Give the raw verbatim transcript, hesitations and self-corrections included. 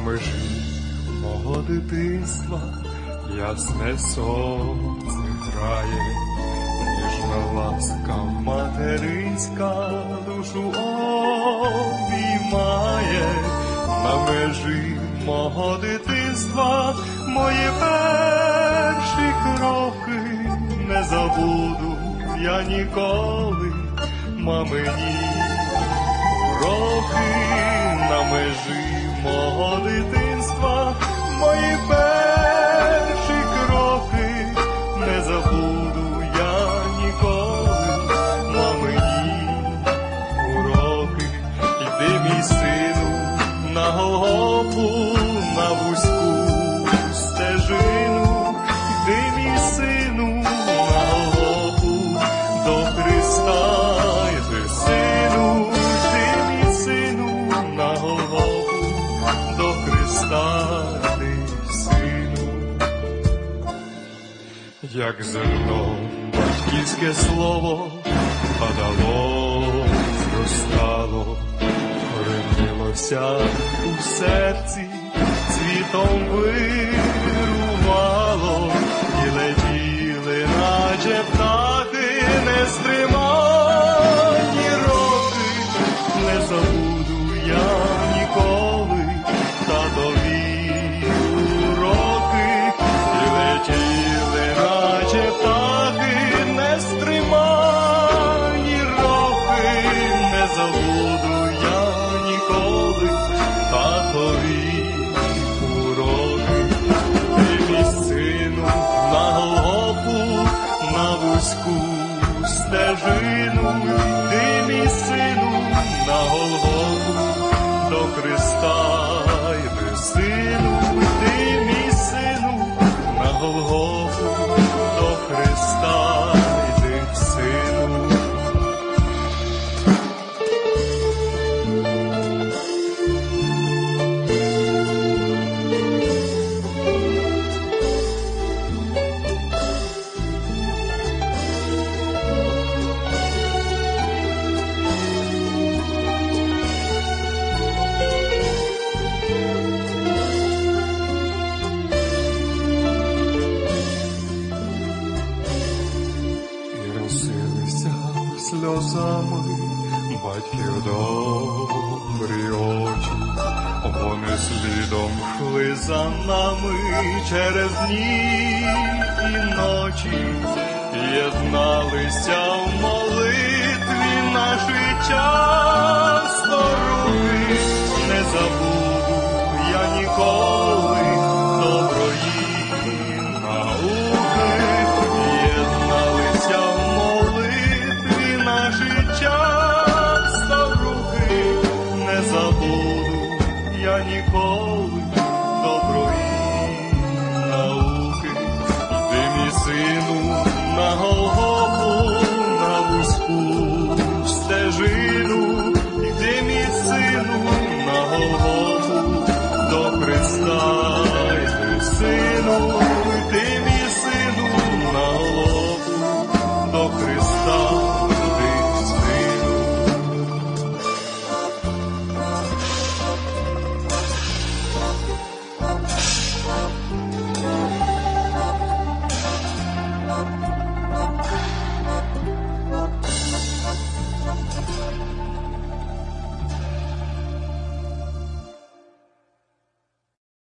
межі мого дитинства ясне сонце грає, ніжна ласка материнська душу обіймає. На межі мого дитинства мої перші кроки не забуду я ніколи, мамині уроки. На межі мого дитинства мої перші кроки не забуду я ніколи, мамині уроки. Йди, мій сину, на Голгофу, на вузьку стежину, йди, мій сину, на Голгофу до Христа. Йди, сину, йди, мій сину, на Голгофу до Христа, йди, сину. Як зерно батьківське слово падало, зростало, коренилося у серці, цвітом вирувало, і летіли, наче птахи, нестримані роки. Не забуду я ніколи татові уроки, і летіли, наче птахи, нестримані роки. Не забуду я ніколи татові уроки. Ти, мій сину, на Голгофу, на вузьку стежину, ти, мій сину, на Голгофу до Христа. Йди, сину, ти, мій сину, на Голгофу до Христа. Йди, сину. Сльозами батьків добрі очі, вони слідом йшли за нами через дні і ночі, єдналися в молитві наші часто руки. Не забуду я ніколи доброї науки, єдналися в наші часто руки. Не забуду я ніколи доброї науки. Йди, мій сину, на Голгофу, на вузьку стежину, йди, мій сину, на Голгофу до Христа. Йди, сину, йди, мій сину, на Голгофу до Христа.